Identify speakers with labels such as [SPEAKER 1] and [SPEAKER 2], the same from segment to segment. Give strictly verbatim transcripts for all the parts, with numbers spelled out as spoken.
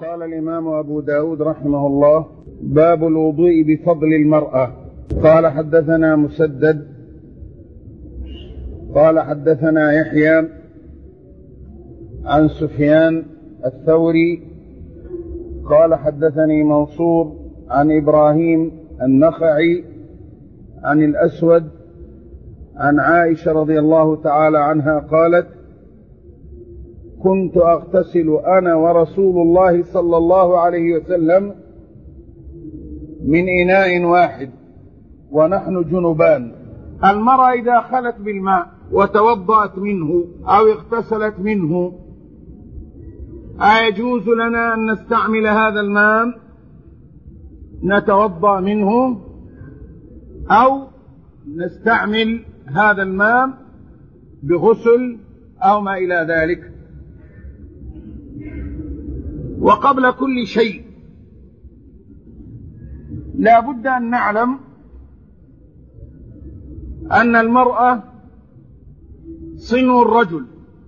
[SPEAKER 1] قال الإمام أبو داود رحمه الله: باب الوضوء بفضل المرأة. قال حدثنا مسدد قال حدثنا يحيى عن سفيان الثوري قال حدثني منصور عن إبراهيم النخعي عن الأسود عن عائشة رضي الله تعالى عنها قالت: كنت أغتسل أنا ورسول الله صلى الله عليه وسلم من إناء واحد ونحن جنبان. المرأة إذا خلت بالماء وتوضأت منه أو اغتسلت منه أيجوز لنا أن نستعمل هذا الماء نتوضأ منه أو نستعمل هذا الماء بغسل أو ما إلى ذلك؟ وقبل كل شيء لا بد أن نعلم أن المرأة صنو الرجل،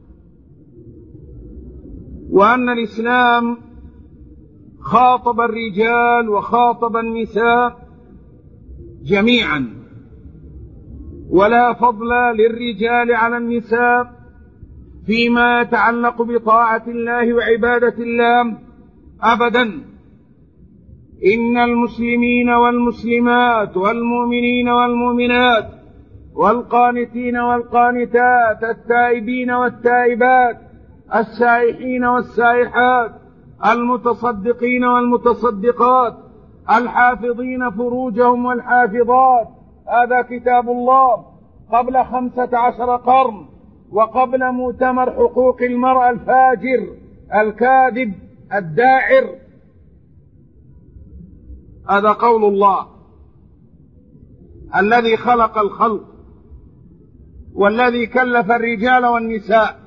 [SPEAKER 1] وأن الإسلام خاطب الرجال وخاطب النساء جميعا، ولا فضل للرجال على النساء فيما يتعلق بطاعة الله وعبادة الله أبدا. إن المسلمين والمسلمات والمؤمنين والمؤمنات والقانتين والقانتات التائبين والتائبات السائحين والسائحات المتصدقين والمتصدقات الحافظين فروجهم والحافظات، هذا كتاب الله قبل خمسة عشر قرن وقبل مؤتمر حقوق المرأة الفاجر الكاذب الداعر. هذا قول الله الذي خلق الخلق والذي كلف الرجال والنساء،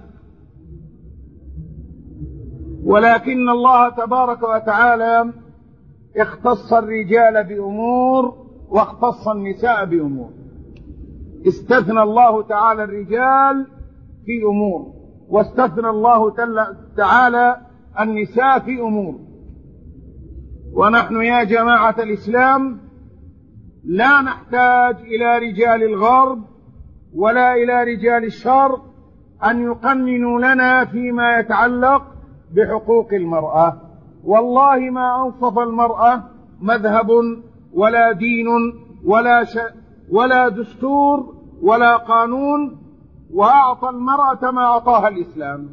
[SPEAKER 1] ولكن الله تبارك وتعالى اختص الرجال بأمور واختص النساء بأمور. استثنى الله تعالى الرجال في أمور واستثنى الله تعالى النساء في أمور. ونحن يا جماعة الإسلام لا نحتاج إلى رجال الغرب ولا إلى رجال الشرق أن يقننوا لنا فيما يتعلق بحقوق المرأة. والله ما أنصف المرأة مذهب ولا دين ولا ش... ولا دستور ولا قانون وأعطى المرأة ما أعطاها الإسلام.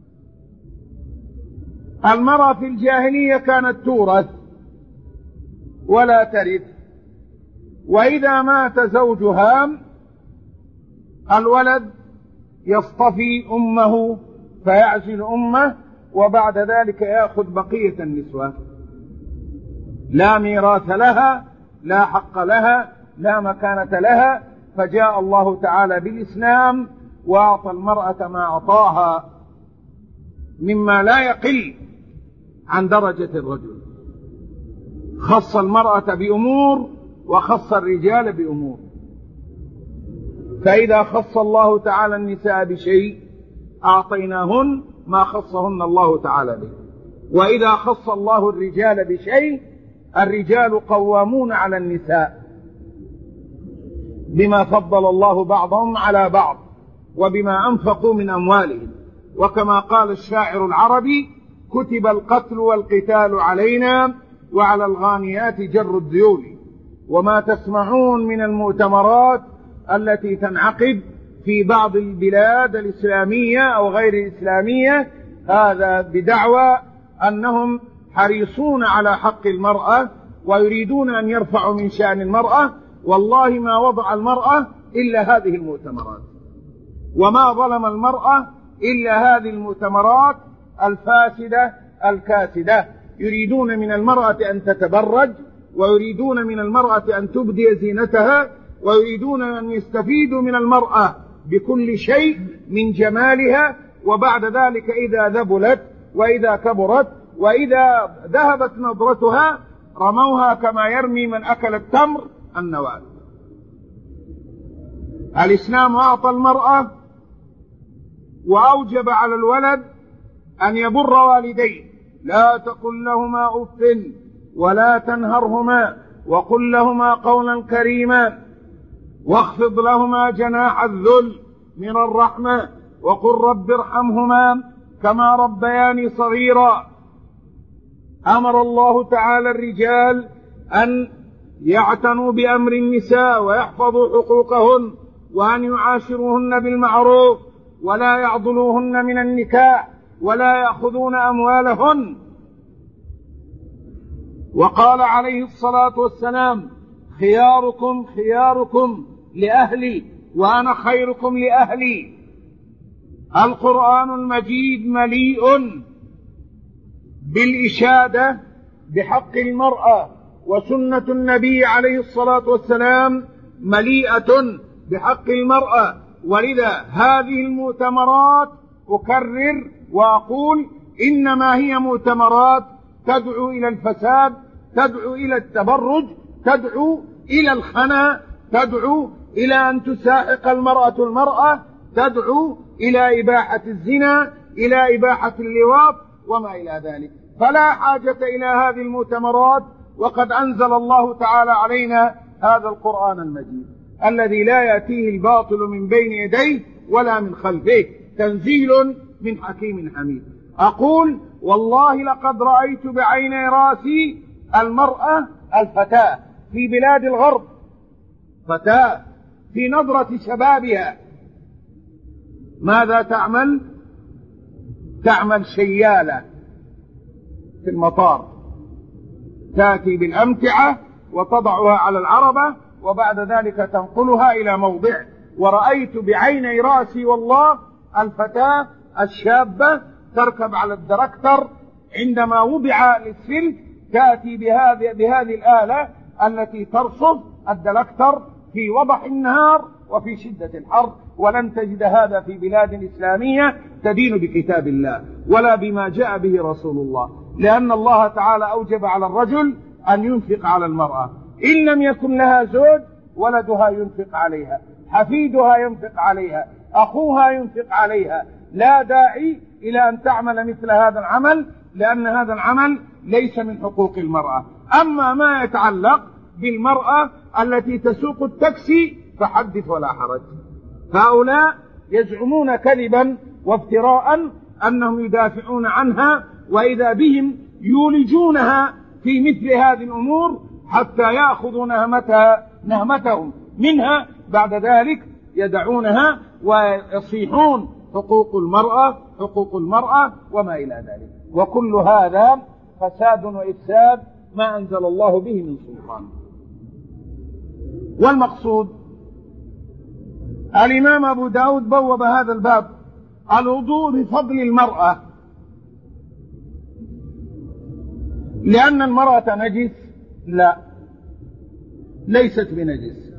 [SPEAKER 1] المرأة في الجاهلية كانت تورث ولا ترث، وإذا مات زوجها الولد يصطفي أمه فيعزل أمه، وبعد ذلك يأخذ بقية النسوة. لا ميراث لها، لا حق لها، لا مكانة لها. فجاء الله تعالى بالإسلام وأعطى المرأة ما أعطاها مما لا يقل عن درجة الرجل. خص المرأة بأمور وخص الرجال بأمور. فإذا خص الله تعالى النساء بشيء أعطيناهن ما خصهن الله تعالى به، وإذا خص الله الرجال بشيء الرجال قوامون على النساء بما فضل الله بعضهم على بعض وبما أنفقوا من أموالهم. وكما قال الشاعر العربي: كتب القتل والقتال علينا وعلى الغانيات جر الذيول. وما تسمعون من المؤتمرات التي تنعقد في بعض البلاد الإسلامية أو غير الإسلامية هذا بدعوى أنهم حريصون على حق المرأة ويريدون أن يرفعوا من شأن المرأة. والله ما وضع المرأة إلا هذه المؤتمرات، وما ظلم المرأة إلا هذه المؤتمرات الفاسدة الكاسدة. يريدون من المرأة أن تتبرج، ويريدون من المرأة أن تبدي زينتها، ويريدون أن يستفيدوا من المرأة بكل شيء من جمالها، وبعد ذلك إذا ذبلت وإذا كبرت وإذا ذهبت نضرتها رموها كما يرمي من أكل التمر النواة. الإسلام أعطى المرأة وأوجب على الولد أن يبر والديه لا تقل لهما أف ولا تنهرهما وقل لهما قولا كريما واخفض لهما جناح الذل من الرحمة وقل رب ارحمهما كما ربياني صغيرا. أمر الله تعالى الرجال أن يعتنوا بأمر النساء ويحفظوا حقوقهن وأن يعاشروهن بالمعروف ولا يعضلوهن من النكاح ولا يأخذون أموالهن. وقال عليه الصلاة والسلام خياركم خياركم لأهلي وأنا خيركم لأهلي. القرآن المجيد مليء بالإشادة بحق المرأة، وسنة النبي عليه الصلاة والسلام مليئة بحق المرأة. ولذا هذه المؤتمرات أكرر وأقول إنما هي مؤتمرات تدعو إلى الفساد، تدعو إلى التبرج، تدعو إلى الخنا، تدعو إلى أن تساحق المرأة المرأة، تدعو إلى إباحة الزنا، إلى إباحة اللواط وما إلى ذلك. فلا حاجة إلى هذه المؤتمرات، وقد أنزل الله تعالى علينا هذا القرآن المجيد الذي لا يأتيه الباطل من بين يديه ولا من خلفه، تنزيل من حكيم حميد. أقول والله لقد رأيت بعيني راسي المرأة الفتاة في بلاد الغرب، فتاة في نظرة شبابها ماذا تعمل؟ تعمل شيالة في المطار، تأتي بالأمتعة وتضعها على العربة وبعد ذلك تنقلها إلى موضع. ورأيت بعيني رأسي والله الفتاة الشابة تركب على الدركتر عندما وضع للسلك، تأتي بهذه, بهذه الآلة التي ترصف الدركتر في وضح النهار وفي شدة الحر. ولن تجد هذا في بلاد إسلامية تدين بكتاب الله ولا بما جاء به رسول الله، لأن الله تعالى أوجب على الرجل أن ينفق على المرأة. إن لم يكن لها زوج ولدها ينفق عليها، حفيدها ينفق عليها، أخوها ينفق عليها. لا داعي إلى أن تعمل مثل هذا العمل، لأن هذا العمل ليس من حقوق المرأة. أما ما يتعلق بالمرأة التي تسوق التاكسي فحدث ولا حرج. هؤلاء يزعمون كذبا وافتراء أنهم يدافعون عنها، وإذا بهم يولجونها في مثل هذه الأمور حتى يأخذوا نهمتها نهمتهم منها، بعد ذلك يدعونها ويصيحون حقوق المرأة حقوق المرأة وما إلى ذلك. وكل هذا فساد وإفساد ما أنزل الله به من سلطان. والمقصود الإمام أبو داود بوب هذا الباب الوضوء بفضل المرأة، لأن المرأة نجس؟ لا، ليست بنجس.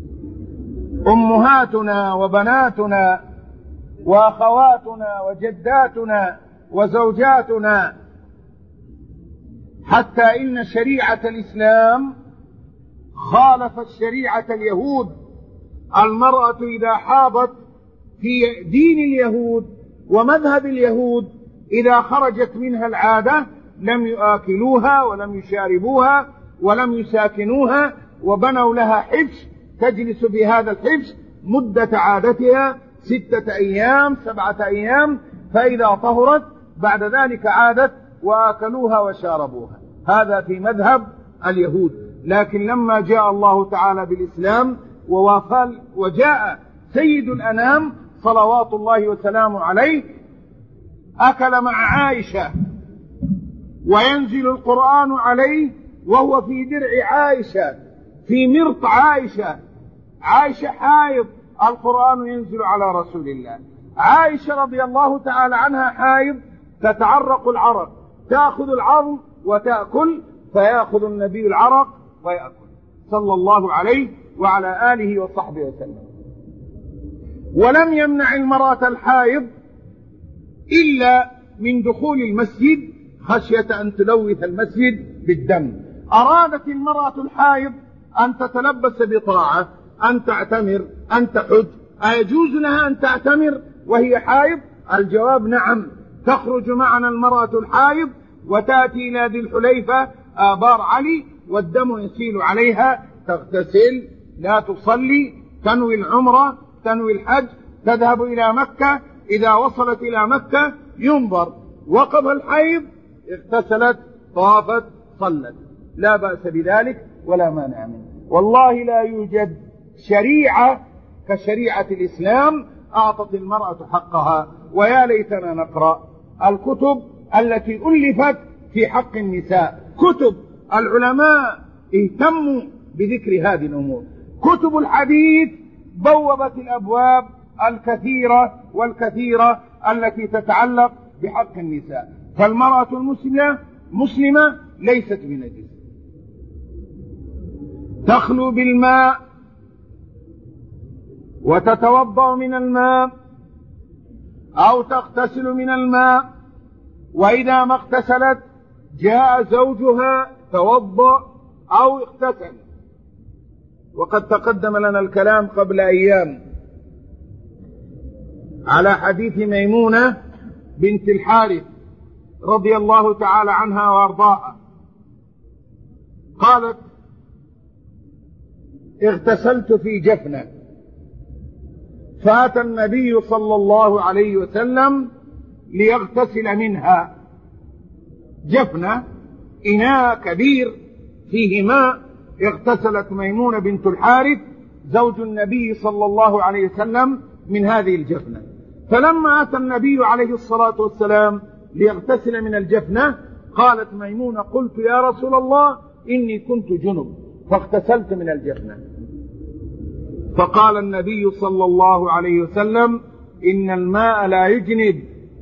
[SPEAKER 1] أمهاتنا وبناتنا وأخواتنا وجداتنا وزوجاتنا، حتى إن شريعة الإسلام خالفت شريعة اليهود. المرأة إذا حاضت في دين اليهود ومذهب اليهود إذا خرجت منها العادة لم يآكلوها ولم يشاربوها ولم يساكنوها، وبنوا لها حبس تجلس بهذا الحبس مدة عادتها ستة أيام سبعة أيام، فإذا طهرت بعد ذلك عادت وآكلوها وشاربوها. هذا في مذهب اليهود. لكن لما جاء الله تعالى بالإسلام ووافل وجاء سيد الأنام صلوات الله وسلامه عليه، أكل مع عائشة وينزل القرآن عليه وهو في درع عائشة، في مرط عائشة. عائشة حائض، القرآن ينزل على رسول الله. عائشة رضي الله تعالى عنها حائض، تتعرق العرق، تأخذ العظم وتأكل، فيأخذ النبي العرق ويأكل صلى الله عليه وعلى آله وصحبه وسلم. ولم يمنع المرأة الحائض إلا من دخول المسجد خشية أن تلوث المسجد بالدم. أرادت المرأة الحائض أن تتلبس بطاعة، أن تعتمر، أن تحج، أيجوز لها أن تعتمر وهي حائض؟ الجواب نعم. تخرج معنا المرأة الحائض وتأتي إلى ذي الحليفة آبار علي والدم يسيل عليها، تغتسل، لا تصلي، تنوي العمرة، تنوي الحج، تذهب إلى مكة، إذا وصلت إلى مكة ينظر وقف الحيض، اغتسلت، طافت، صلت، لا بأس بذلك ولا مانع منه. والله لا يوجد شريعة كشريعة الإسلام أعطت المرأة حقها. ويا ليتنا نقرأ الكتب التي ألفت في حق النساء، كتب العلماء اهتموا بذكر هذه الأمور، كتب الحديث بوبت الأبواب الكثيرة والكثيرة التي تتعلق بحق النساء. فالمرأة المسلمة مسلمة ليست بنجس، تخلو بالماء وتتوضأ من الماء أو تغتسل من الماء، وإذا ما اغتسلت جاء زوجها توضأ أو اغتسل. وقد تقدم لنا الكلام قبل أيام على حديث ميمونة بنت الحارث رضي الله تعالى عنها وارضاها، قالت: اغتسلت في جفنة، فأتى النبي صلى الله عليه وسلم ليغتسل منها. جفنة إناء كبير فيه ماء، اغتسلت ميمونة بنت الحارث زوج النبي صلى الله عليه وسلم من هذه الجفنة. فلما أتى النبي عليه الصلاة والسلام ليغتسل من الجفنة قالت ميمونة: قلت يا رسول الله إني كنت جنب فاغتسلت من الجفنة. فقال النبي صلى الله عليه وسلم: إن الماء لا يجنب.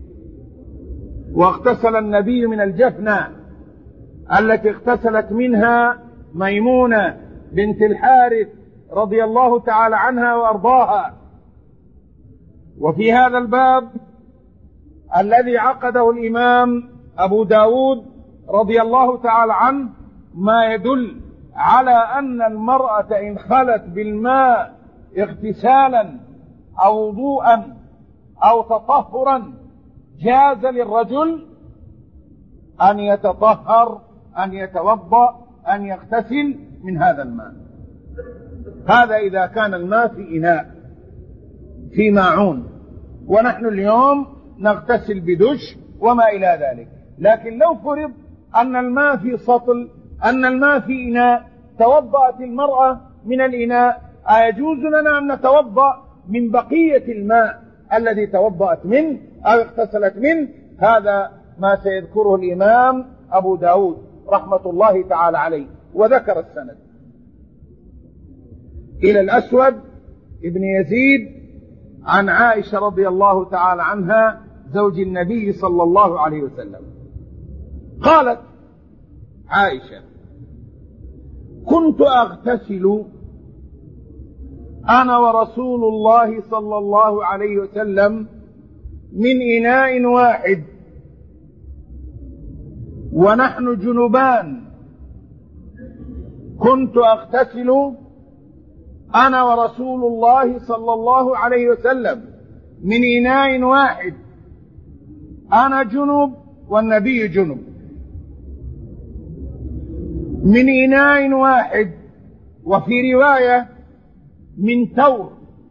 [SPEAKER 1] واغتسل النبي من الجفنة التي اغتسلت منها ميمونة بنت الحارث رضي الله تعالى عنها وأرضاها. وفي هذا الباب الذي عقده الإمام أبو داود رضي الله تعالى عنه ما يدل على أن المرأة إن خلت بالماء اغتسالا أو وضوءا أو تطهرا جاز للرجل أن يتطهر، أن يتوضأ، أن يغتسل من هذا الماء. هذا إذا كان الماء في إناء في ماعون، ونحن اليوم نغتسل بدش وما إلى ذلك. لكن لو فرض أن الماء في سطل، أن الماء في إناء، توضأت المرأة من الإناء، أيجوز لنا أن نتوضأ من بقية الماء الذي توضأت منه أو اغتسلت منه؟ هذا ما سيذكره الإمام أبو داود رحمة الله تعالى عليه. وذكر السند إلى الأسود ابن يزيد عن عائشة رضي الله تعالى عنها زوج النبي صلى الله عليه وسلم، قالت عائشة: كنت أغتسل أنا ورسول الله صلى الله عليه وسلم من إناء واحد ونحن جنبان. كنت أغتسل أنا ورسول الله صلى الله عليه وسلم من إناء واحد، أنا جنب والنبي جنب، من إناء واحد، وفي رواية من تور.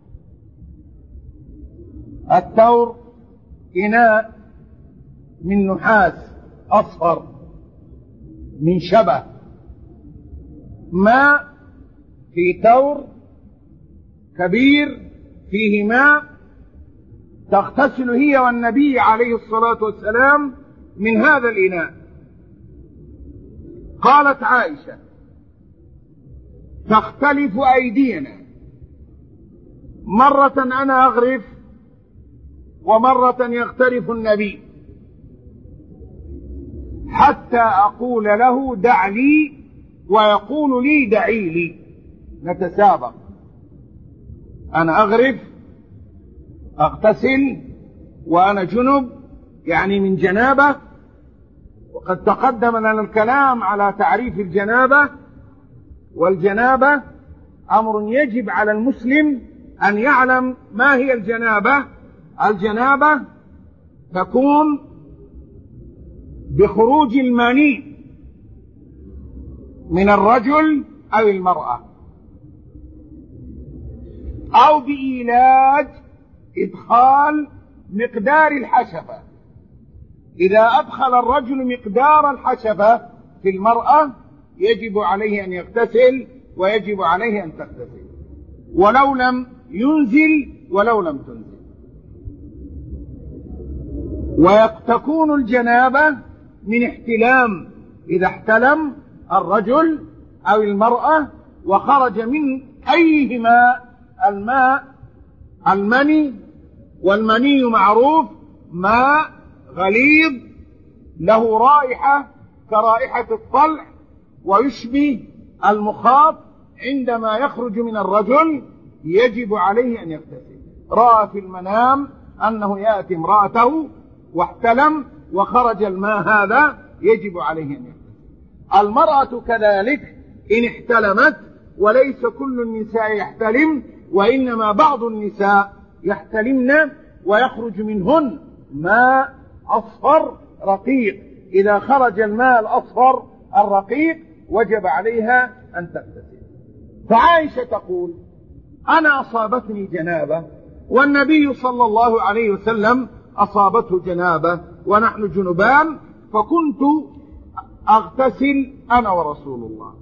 [SPEAKER 1] التور إناء من نحاس أصفر من شبه، ماء في تور كبير فيه ماء، تغتسل هي والنبي عليه الصلاة والسلام من هذا الإناء. قالت عائشة: تختلف أيدينا، مرة أنا أغرف ومرة يغترف النبي، حتى أقول له دع لي ويقول لي دعي لي، نتسابق، أنا أغرف أغتسل وأنا جنب يعني من جنابة. وقد تقدم لنا الكلام على تعريف الجنابة، والجنابة أمر يجب على المسلم أن يعلم ما هي الجنابة. الجنابة تكون بخروج المني من الرجل أو المرأة، أو بإيلاج إدخال مقدار الحشفة. إذا أدخل الرجل مقدار الحشفة في المرأة يجب عليه أن يغتسل ويجب عليه أن تغتسل، ولو لم ينزل ولو لم تنزل. وتكون الجنابة من احتلام، إذا احتلم الرجل أو المرأة وخرج من أيهما الماء المني، والمني معروف ماء غليظ له رائحة كرائحة الطلع ويشبه المخاط، عندما يخرج من الرجل يجب عليه أن يغتسل. رأى في المنام أنه يأتي امرأته واحتلم وخرج الماء هذا، يجب عليه أن يغتسل. المرأة كذلك إن احتلمت، وليس كل النساء يحتلم، وإنما بعض النساء يحتلمن ويخرج منهن ماء أصفر رقيق، إذا خرج الماء الأصفر الرقيق وجب عليها أن تغتسل. فعائشة تقول: أنا أصابتني جنابة والنبي صلى الله عليه وسلم أصابته جنابة ونحن جنبان، فكنت أغتسل أنا ورسول الله،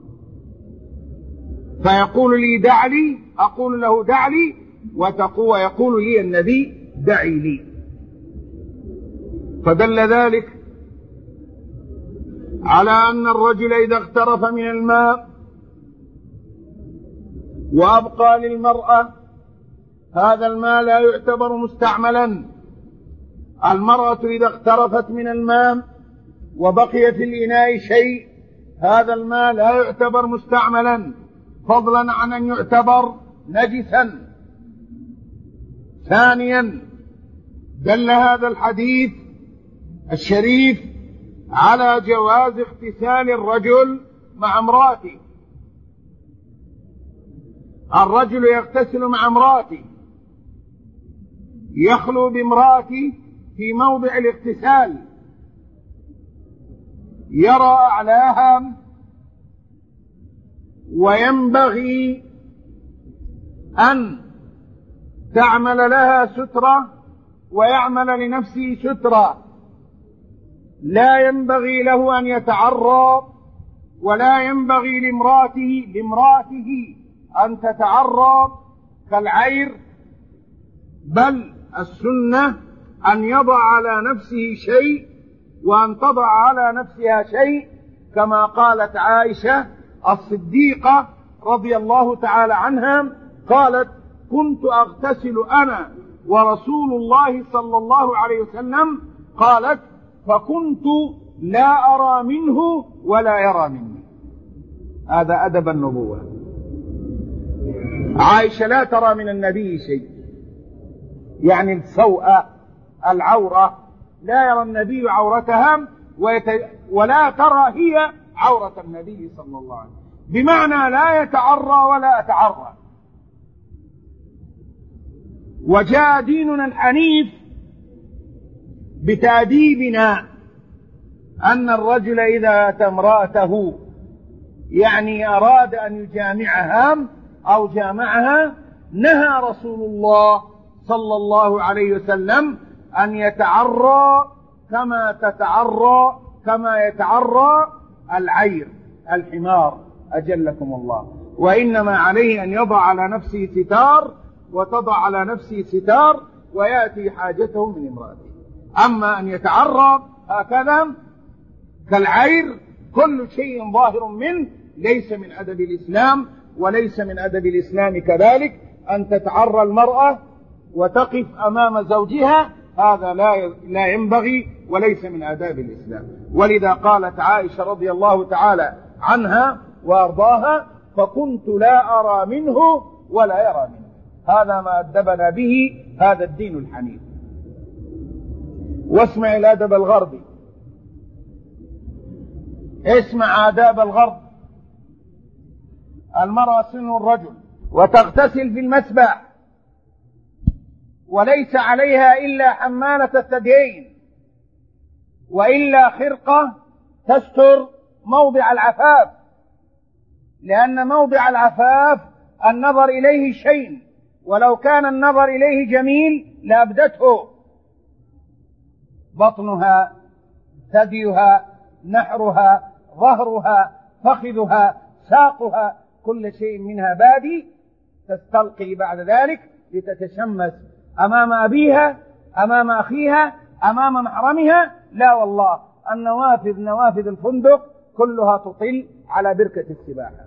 [SPEAKER 1] فيقول لي دع لي، أقول له دع لي، ويقول لي النبي دعي لي. فدل ذلك على أن الرجل إذا اغترف من الماء وأبقى للمرأة هذا الماء لا يعتبر مستعملا. المرأة إذا اغترفت من الماء وبقي في الإناء شيء هذا الماء لا يعتبر مستعملا، فضلا عن أن يعتبر نجسا. ثانيا، دل هذا الحديث الشريف على جواز اغتسال الرجل مع امرأته. الرجل يغتسل مع امرأته، يخلو بامرأته في موضع الاغتسال، يرى أعلاها، وينبغي أن تعمل لها سترة ويعمل لنفسه سترة. لا ينبغي له أن يتعرى، ولا ينبغي لامرأته لامرأته أن تتعرى كالعير، بل السنة أن يضع على نفسه شيء وأن تضع على نفسها شيء، كما قالت عائشة الصديقة رضي الله تعالى عنها، قالت: كنت أغتسل أنا ورسول الله صلى الله عليه وسلم، قالت: فكنت لا أرى منه ولا يرى مني. هذا أدب النبوة. عائشة لا ترى من النبي شيء، يعني السوء العورة، لا يرى النبي عورتها ويت... ولا ترى هي عورة النبي صلى الله عليه وسلم، بمعنى لا يتعرى ولا أتعرى. وجاء ديننا الحنيف بتأديبنا أن الرجل إذا أتى امرأته يعني أراد أن يجامعها أو جامعها، نهى رسول الله صلى الله عليه وسلم أن يتعرى كما تتعرى كما يتعرى العير الحمار أجلكم الله، وإنما عليه أن يضع على نفسه ستار وتضع على نفسه ستار ويأتي حاجته من امرأته. أما أن يتعرى هكذا كالعير كل شيء ظاهر منه ليس من أدب الإسلام، وليس من أدب الإسلام كذلك أن تتعرى المرأة وتقف أمام زوجها، هذا لا لا ينبغي وليس من آداب الإسلام. ولذا قالت عائشة رضي الله تعالى عنها وأرضاها: فكنت لا أرى منه ولا يرى منه. هذا ما أدبنا به هذا الدين الحنيف. واسمع الأدب الغربي، اسمع آداب الغرب. المرأة سن الرجل وتغتسل في المسبح، وليس عليها إلا حمالة الثديين، وإلا خرقة تستر موضع العفاف، لأن موضع العفاف النظر إليه شيء، ولو كان النظر إليه جميل لأبدته. بطنها، ثديها، نحرها، ظهرها، فخذها، ساقها، كل شيء منها بادي، تستلقي بعد ذلك لتتشمس أمام أبيها، أمام أخيها، أمام محرمها. لا والله، النوافذ نوافذ الفندق كلها تطل على بركة السباحة.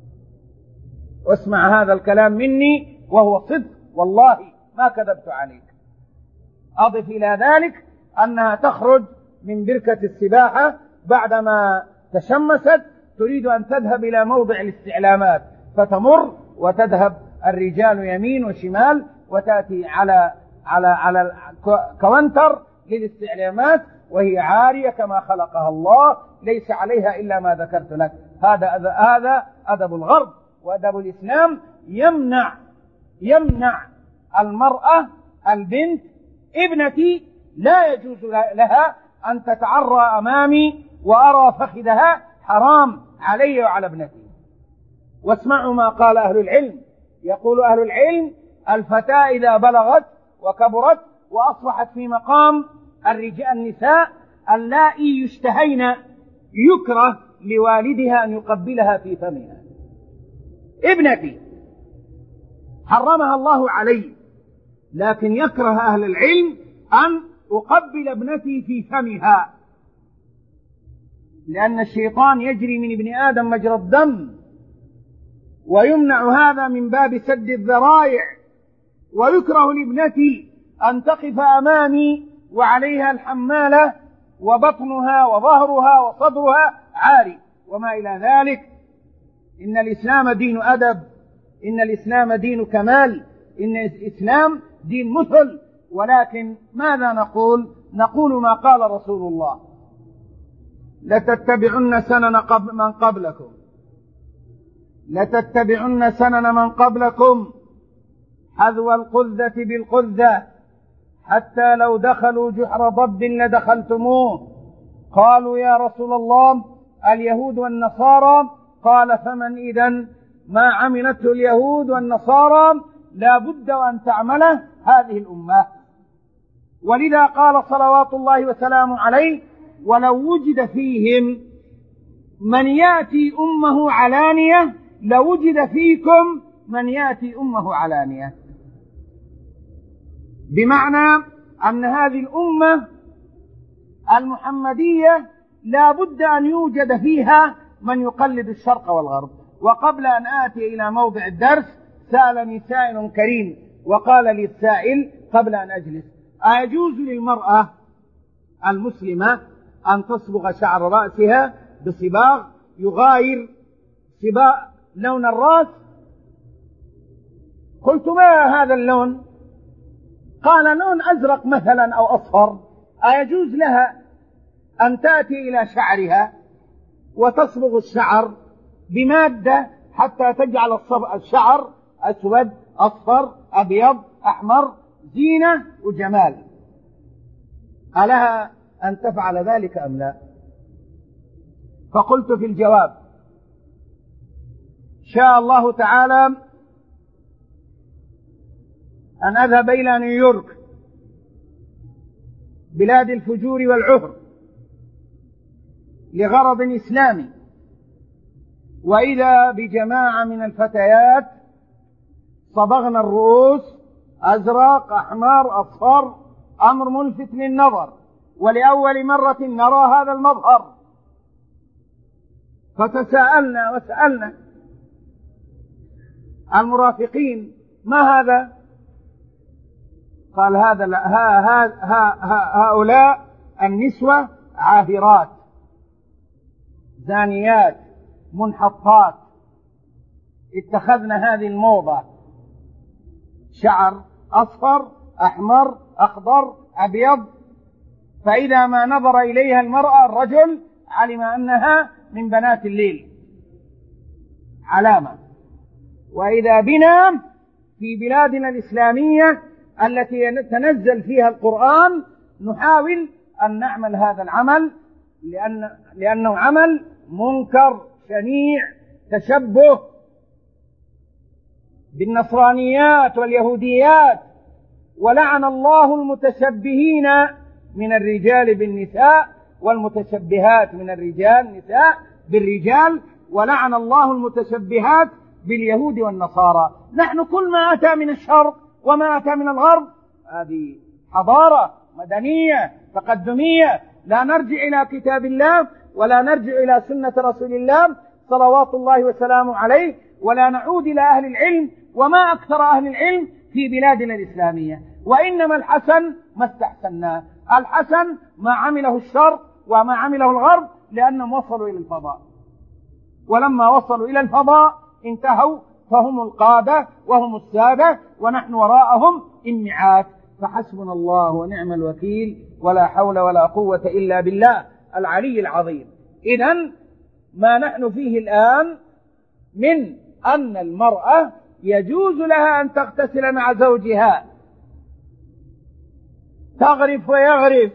[SPEAKER 1] واسمع هذا الكلام مني وهو صدق، والله ما كذبت عليك. أضف إلى ذلك أنها تخرج من بركة السباحة بعدما تشمست، تريد أن تذهب إلى موضع الاستعلامات، فتمر وتذهب الرجال يمين وشمال، وتأتي على على على كونتر للاستعلامات وهي عارية كما خلقها الله، ليس عليها إلا ما ذكرت لك. هذا هذا أدب الغرب، وأدب الإسلام يمنع يمنع المرأة البنت ابنتي لا يجوز لها أن تتعرى أمامي وأرى فخذها، حرام علي وعلى ابنتي. واسمعوا ما قال أهل العلم. يقول أهل العلم: الفتاة إذا بلغت وكبرت وأصبحت في مقام الرجال النساء اللائي يشتهين، يكره لوالدها أن يقبلها في فمها. ابنتي حرمها الله علي، لكن يكره أهل العلم أن أقبل ابنتي في فمها، لأن الشيطان يجري من ابن آدم مجرى الدم، ويمنع هذا من باب سد الذرائع. ويكره لابنتي أن تقف أمامي وعليها الحمالة وبطنها وظهرها وصدرها عاري وما إلى ذلك. إن الإسلام دين أدب، إن الإسلام دين كمال، إن الإسلام دين مثل. ولكن ماذا نقول؟ نقول ما قال رسول الله: لتتبعن سنن قبل من قبلكم لتتبعن سنن من قبلكم حذو القذة بالقذة، حتى لو دخلوا جحر ضب لدخلتموه. قالوا: يا رسول الله، اليهود والنصارى؟ قال: فمن إذن ما عملته اليهود والنصارى لا بد أن تعمله هذه الأمة. ولذا قال صلوات الله وسلامه عليه: ولو وجد فيهم من يأتي أمه علانية لوجد فيكم من يأتي أمه علانية. بمعنى أن هذه الأمة المحمدية لا بد أن يوجد فيها من يقلد الشرق والغرب. وقبل أن آتي إلى موضع الدرس سألني سائل كريم وقال لي السائل قبل أن أجلس: أيجوز للمرأة المسلمة أن تصبغ شعر رأسها بصباغ يغاير صباغ لون الرأس؟ قلت: ما هذا اللون؟ قال: لون أزرق مثلا أو أصفر. أيجوز لها أن تأتي إلى شعرها وتصبغ الشعر بمادة حتى تجعل الشعر أسود، أصفر، أبيض، أحمر، زينة وجمال؟ ألها أن تفعل ذلك أم لا؟ فقلت في الجواب: شاء الله تعالى أن أذهب إلى نيويورك بلاد الفجور والعهر لغرض إسلامي، وإذا بجماعة من الفتيات صبغن الرؤوس أزرق، أحمر، أصفر، أمر ملفت للنظر، ولأول مرة نرى هذا المظهر. فتساءلنا وسألنا المرافقين: ما هذا؟ قال: هذا لا ها ها ها ها هؤلاء النسوة عاهرات زانيات منحطات، اتخذن هذه الموضة، شعر أصفر، أحمر، أخضر، أبيض، فإذا ما نظر إليها المرأة الرجل علم أنها من بنات الليل علامة. وإذا بنا في بلادنا الإسلامية التي تنزل فيها القرآن نحاول أن نعمل هذا العمل، لأن لأنه عمل منكر شنيع، تشبه بالنصرانيات واليهوديات. ولعن الله المتشبهين من الرجال بالنساء والمتشبهات من الرجال نساء بالرجال، ولعن الله المتشبهات باليهود والنصارى. نحن كل ما أتى من الشرق وما أتى من الغرب هذه حضارة مدنية تقدمية، لا نرجع إلى كتاب الله ولا نرجع إلى سنة رسول الله صلوات الله وسلامه عليه، ولا نعود إلى أهل العلم، وما أكثر أهل العلم في بلادنا الإسلامية. وإنما الحسن ما استحسناه، الحسن ما عمله الشرق وما عمله الغرب، لأنهم وصلوا إلى الفضاء، ولما وصلوا إلى الفضاء انتهوا، فهم القادة وهم السادة، ونحن وراءهم النعات. فحسبنا الله ونعم الوكيل، ولا حول ولا قوة إلا بالله العلي العظيم. إذن ما نحن فيه الآن من أن المرأة يجوز لها أن تغتسل مع زوجها، تغرف ويغرف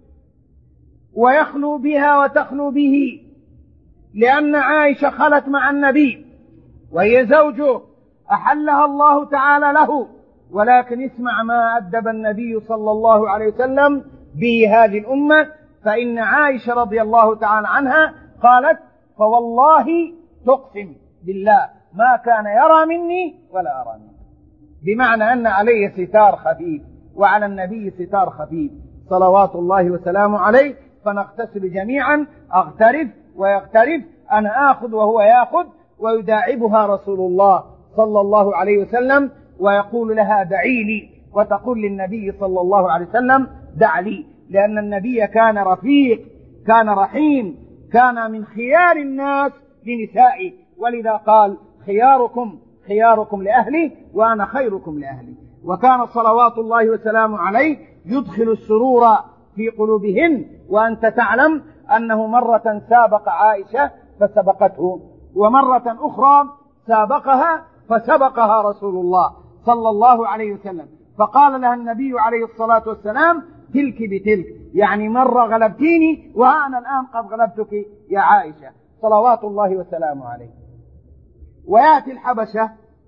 [SPEAKER 1] ويخلو بها وتخلو به، لأن عائشة خلت مع النبي وهي زوجه أحلها الله تعالى له. ولكن اسمع ما أدب النبي صلى الله عليه وسلم به هذه الأمة، فإن عائشة رضي الله تعالى عنها قالت: فوالله تقسم بالله ما كان يرى مني ولا أرى مني، بمعنى أن علي ستار خفيف وعلى النبي ستار خفيف صلوات الله وسلامه عليه، فنغتسل جميعا، أغترف ويغترف، أنا آخذ وهو يأخذ، ويداعبها رسول الله صلى الله عليه وسلم ويقول لها: دعي لي، وتقول للنبي صلى الله عليه وسلم: دع لي، لأن النبي كان رفيق، كان رحيم، كان من خيار الناس لنسائه، ولذا قال: خياركم خياركم لأهلي وأنا خيركم لأهلي. وكان صلوات الله وسلامه عليه يدخل السرور في قلوبهن. وأنت تعلم أنه مرة سابق عائشة فسبقته، ومرة أخرى سابقها فسبقها رسول الله صلى الله عليه وسلم، فقال لها النبي عليه الصلاة والسلام: تلك بتلك، يعني مرة غلبتيني وأنا الآن قد غلبتك يا عائشة صلوات الله وسلامه عليه. ويأتي الحبشة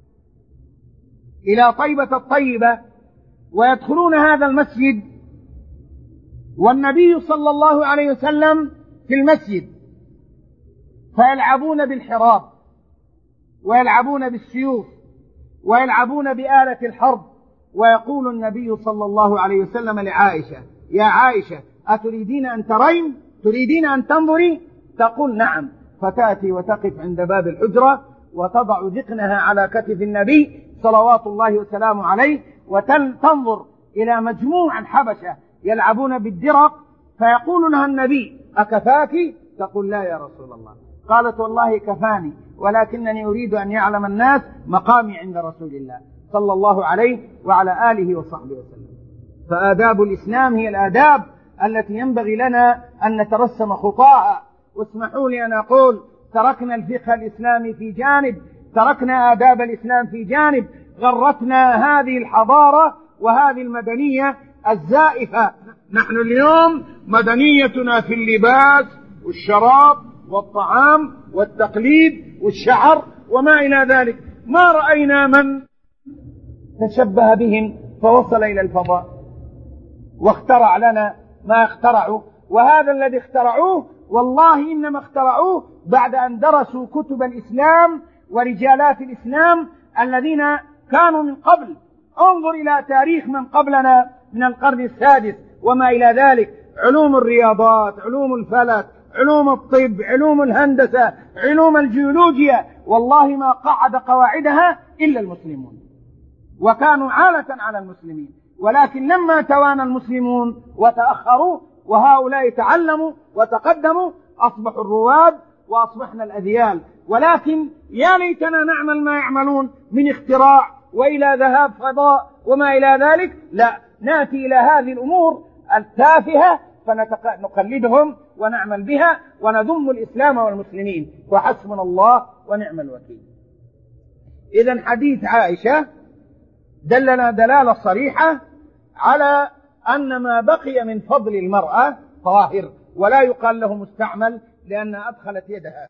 [SPEAKER 1] إلى طيبة الطيبة ويدخلون هذا المسجد، والنبي صلى الله عليه وسلم في المسجد، فيلعبون بالحراب ويلعبون بالسيوف ويلعبون بآلة الحرب. ويقول النبي صلى الله عليه وسلم لعائشة: يا عائشة، أتريدين أن ترين؟ تريدين أن تنظري؟ تقول: نعم. فتأتي وتقف عند باب الحجرة وتضع ذقنها على كتف النبي صلوات الله وسلامه عليه، وتنظر إلى مجموع الحبشة يلعبون بالدرق، فيقول لها النبي: أكفاك؟ تقول: لا يا رسول الله. قالت: والله كفاني، ولكنني أريد أن يعلم الناس مقامي عند رسول الله صلى الله عليه وعلى آله وصحبه وسلم. فآداب الإسلام هي الآداب التي ينبغي لنا أن نترسم خطاها. واسمحوا لي أن أقول: تركنا الفقه الإسلامي في جانب، تركنا آداب الإسلام في جانب، غرتنا هذه الحضارة وهذه المدنية الزائفة. نحن اليوم مدنيتنا في اللباس والشراب والطعام والتقليد والشعر وما إلى ذلك. ما رأينا من تشبه بهم فوصل إلى الفضاء واخترع لنا ما اخترعوا. وهذا الذي اخترعوه والله إنما اخترعوه بعد أن درسوا كتب الإسلام ورجالات الإسلام الذين كانوا من قبل. انظر إلى تاريخ من قبلنا من القرن السادس وما إلى ذلك، علوم الرياضات، علوم الفلك، علوم الطب، علوم الهندسة، علوم الجيولوجيا، والله ما قعد قواعدها إلا المسلمون، وكانوا عالة على المسلمين. ولكن لما توانى المسلمون وتأخروا وهؤلاء تعلموا وتقدموا أصبحوا الرواد وأصبحنا الأذيال. ولكن يا ليتنا نعمل ما يعملون من اختراع وإلى ذهاب فضاء وما إلى ذلك. لا، نأتي إلى هذه الأمور التافهة فنقلدهم ونعمل بها ونذم الإسلام والمسلمين، وحسبنا الله ونعم الوكيل. إذن حديث عائشة دلنا دلالة صريحة على أن ما بقي من فضل المرأة طاهر، ولا يقال له مستعمل لأنها أدخلت يدها